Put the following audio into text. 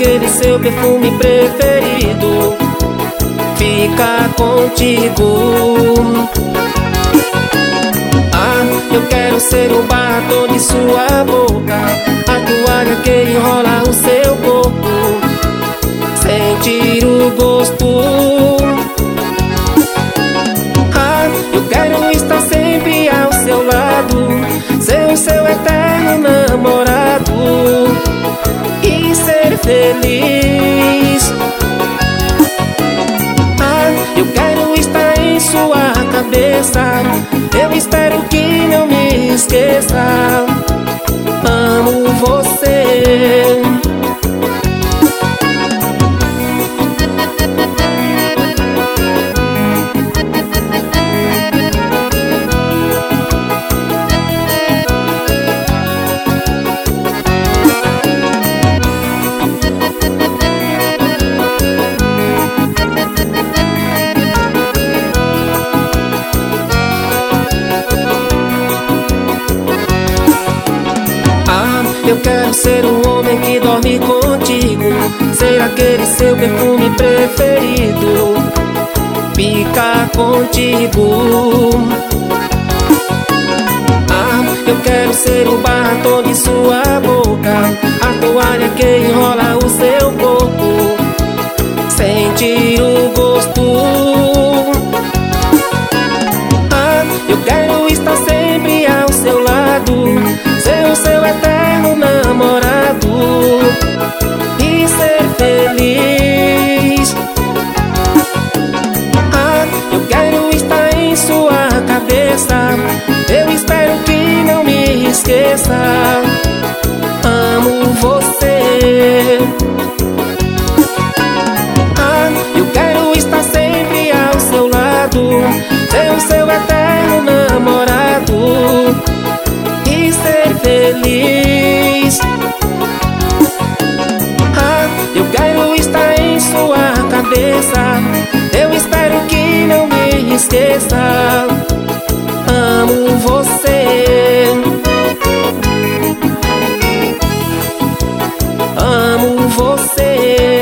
aquele seu perfume preferido ficar contigo. Ah, eu quero ser o batom de sua boca, a toalha que enrola o seu corpo, sentir o gosto. Ah, eu quero estar sempre ao seu lado, ser o seu eterno namorado e ser feliz. Ah, eu quero estar em sua cabeça, eu espero que não me esqueça. Amo você. Eu quero ser o homem que dorme contigo, ser aquele seu perfume preferido, ficar contigo. Ah, eu quero ser o batom de sua boca, a toalha que enrola o seu corpo, sentir o gosto. Ah, eu quero estar sempre ao seu lado, ser o seu eterno namorado e ser feliz. Ah, eu quero estar em sua cabeça, eu espero que não me esqueça. Amo você. Ah, eu quero estar sempre ao seu lado, ser o seu eterno namorado e ser feliz. Ah, eu quero estar em sua cabeça, eu espero que não me esqueça. Amo você. Amo você.